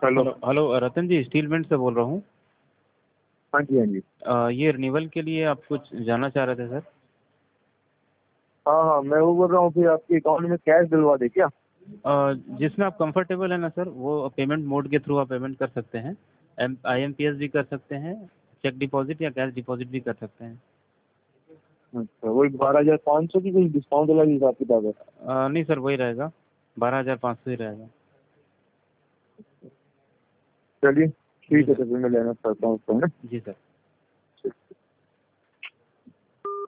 Hello. Hello hello Ratan ji, steel vent से बोल रहा हूँ। हाँ जी, हाँ जी। ये रिन्यूअल के लिए आप कुछ जानना चाह रहे थे सर? हाँ हाँ, मैं वो बोल रहा हूँ कि आपके अकाउंट में कैश डलवा दे क्या? जिसमें आप कंफर्टेबल है ना सर, वो पेमेंट मोड के थ्रू आप पेमेंट कर सकते हैं। IMPS भी कर सकते हैं, चेक डिपॉजिट या कैश डिपॉजिट भी कर सकते हैं। अच्छा, वही 12,500 की कोई डिस्काउंट वाला भी हिसाब किताब है? नहीं सर, वही रहेगा, 12,500 ही रहेगा। चलिए जी ठीक है, सर। तो फिर मैं लेना चाहता हूँ उसको, है ना? जी सर।